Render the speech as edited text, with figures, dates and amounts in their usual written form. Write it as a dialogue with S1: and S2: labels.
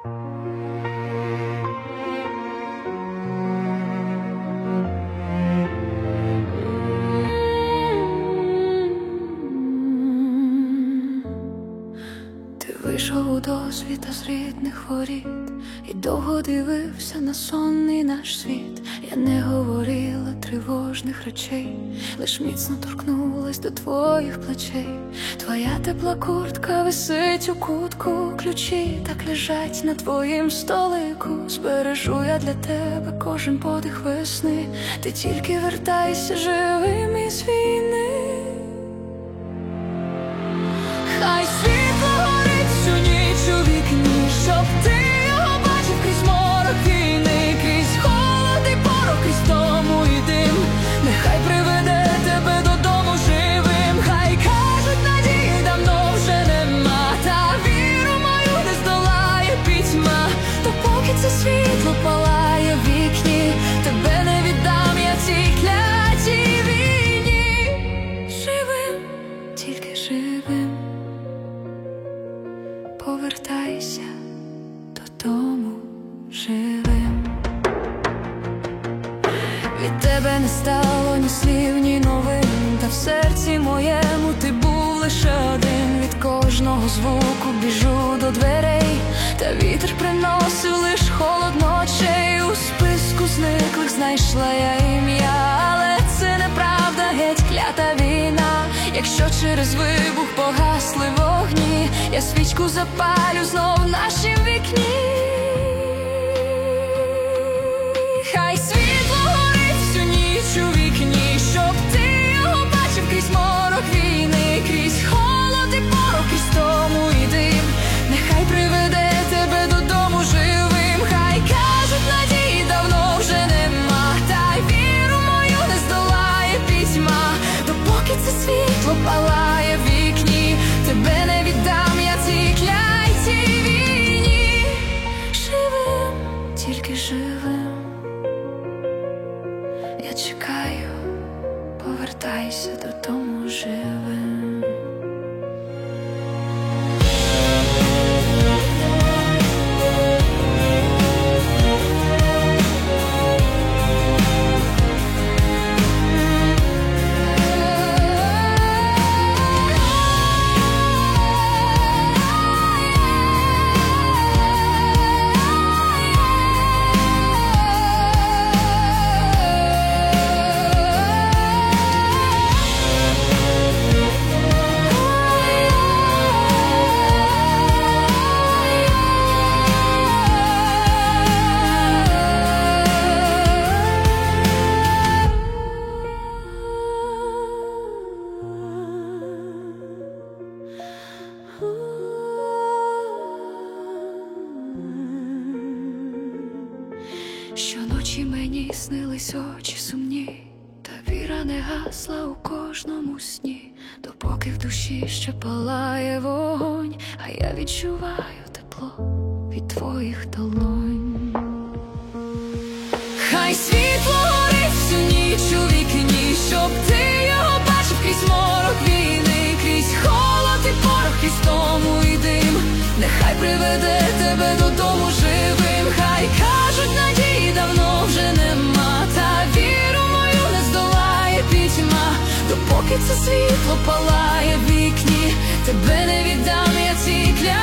S1: Вийшов у досвіта з рідних воріт і довго дивився на сонний наш світ. Я не говорила тривожних речей, лиш міцно торкнулась до твоїх плечей. Твоя тепла куртка висить у кутку, ключі так лежать на твоїм столику. Збережу я для тебе кожен подих весни, ти тільки вертайся живим із війни. Хай світло горить всю ніч у вікні, щоб ти його бачив крізь морок війни, крізь холод і порох, крізь тому і дим. Нехай приведе тебе додому живим. Хай кажуть, надії давно вже нема, та віру мою не здолає пітьма. Допоки це світло палає в вікні, тебе не віддам я цій клятій війні. Живим, тільки живим повертайся додому живим. Від тебе не стало ні слів, ні новин, та в серці моєму ти був лише один. Від кожного звуку біжу до дверей, та вітер приносив лиш холод ночей. У списку зниклих знайшла я ім'я, але це неправда, геть клята війна. Якщо через вибух погасли вогні, я свічку запалю знов в нашім вікні. Хай світло горить всю ніч у вікні, щоб ти його бачив крізь морок війни, крізь холод і порох, крізь тому і дим. Нехай приведе тебе додому живим. Хай кажуть, надії давно вже нема, та віру мою не здолає пітьма. Допоки це світло палає в вікні, тебе не віддам я цій клятій війні. Живим, тільки живим я чекаю, повертайся додому живим. Щоночі мені снились очі сумні, та віра не гасла у кожному сні. Допоки в душі ще палає вогонь, а я відчуваю тепло від твоїх долонь. Хай світло горить всю ніч у вікні, щоб ти його бачив крізь морок війни, крізь холод і порох, крізь тому і дим. Нехай приведе тебе додому живим. Хай кажуть, надії давно вже нема, та віру мою не здолає пітьма. Допоки це світло палає в вікні, тебе не віддам я цій клятій.